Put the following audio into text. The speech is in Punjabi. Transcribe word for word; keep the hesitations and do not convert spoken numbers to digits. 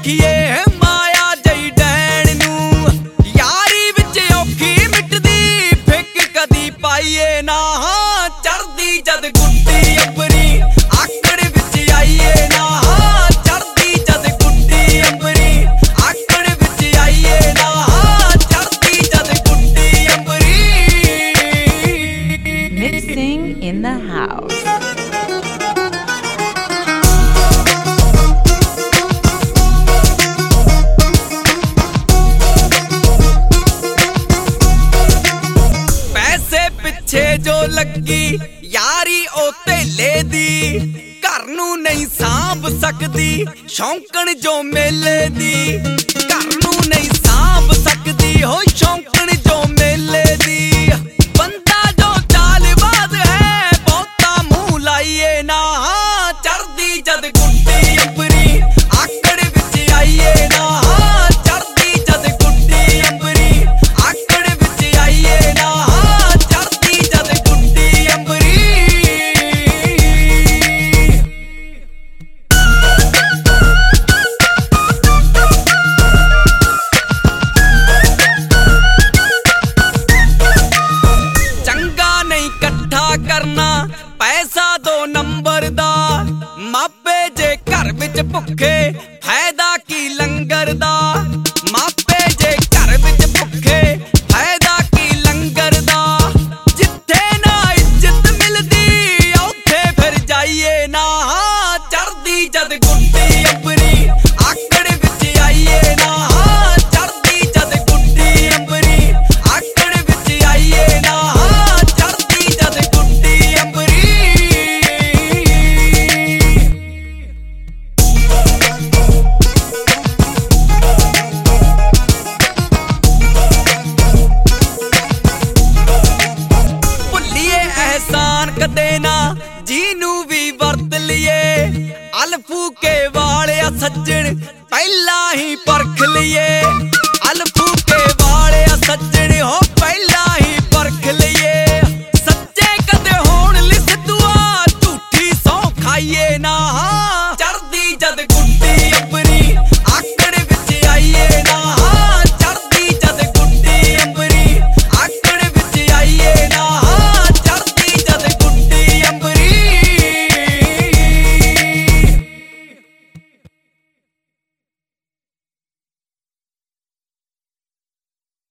ਵੇਖੀਏ ਮਾਇਆ ਜਈ ਡੈਣ ਨੂੰ। ਯਾਰੀ ਵਿੱਚ ਔਖੀ ਮਿਟਦੀ ਫਿੱਕ ਕਦੀ ਪਾਈਏ ਨਾ। ਚੜਦੀ ਜਦ ਗੁੱਡੀ ਅੰਬਰੀ ਆਕੜ ਵਿੱਚ ਆਈਏ ਨਾ। ਚੜਦੀ ਜਦ ਗੁੱਡੀ ਅੰਬਰੀ ਆਕੜ ਵਿੱਚ ਆਈਏ ਨਾ। ਚੜਦੀ ਜਦ ਗੁੱਡੀ Ambri. Mixing in the house. ਪਿੱਛੇ ਜੋ ਲੱਗੀ ਯਾਰੀ ਉਹ ਧੇਲੇ ਦੀ। ਘਰ ਨੂੰ ਨਹੀਂ ਸਾਂਭ ਸਕਦੀ ਸ਼ੌਂਕਣ ਜੋ ਮੇਲੇ ਦੀ। ਘਰ ਨੂੰ ਨਹੀਂ ਸਾਂਭ ਸਕਦੀ ਹੋ ਸ਼ੌਂਕਣ ਜੋ ਮੇਲੇ ਦੀ। ਬੰਦਾ ਜੋ ਚਾਲਬਾਜ਼ ਹੈ ਬਹੁਤਾ ਮੂੰਹ ਲਾਈਏ ਨਾ। ਚੜਦੀ ਜਦ ਗੁੱਡੀ ਅੰਬਰੀ ਆਕੜ ਵਿੱਚ ਆਈਏ ਨਾ। ਚੜਦੀ ਜਦ ਗੁੱਡੀ ਅੰਬਰੀ ਆਕੜ ਵਿੱਚ ਆਈਏ ਨਾ। ਕਰਨਾ ਪੈਸਾ ਦੋ ਨੰਬਰ ਦਾ। ਮਾਪੇ ਜੇ ਘਰ ਵਿੱਚ ਭੁੱਖੇ ਫਾਇਦਾ ਕੀ ਲੰਗਰ ਦਾ। ਮਾਪੇ ਜੇ ਘਰ ਵਿੱਚ ਭੁੱਖੇ ਫਾਇਦਾ ਕੀ ਲੰਗਰ ਦਾ। ਜਿੱਥੇ ਨਾ ਇੱਜ਼ਤ ਮਿਲਦੀ ਉੱਥੇ ਫਿਰ ਜਾਈਏ ਨਾ। ਚੜਦੀ ਜਦ ਗੁੱਡੀ ਅੰਬਰੀ ਆਕੜ ਵਿੱਚ ਆਈਏ ਨਾ। ਚੜਦੀ ਜਦ ਗੁੱਡੀ ਅੰਬਰੀ ਆਕੜ ਵਿੱਚ ਆਈਏ ਨਾ। ਕਦੇ ਨਾ ਜਿਹਨੂੰ ਵੀ ਵਰਤ ਲਈਏ। ਅਲਫੂਕੇ ਵਾਲਿਆ ਸੱਜਣ ਪਹਿਲਾਂ ਹੀ ਪਰਖ ਲਈਏ।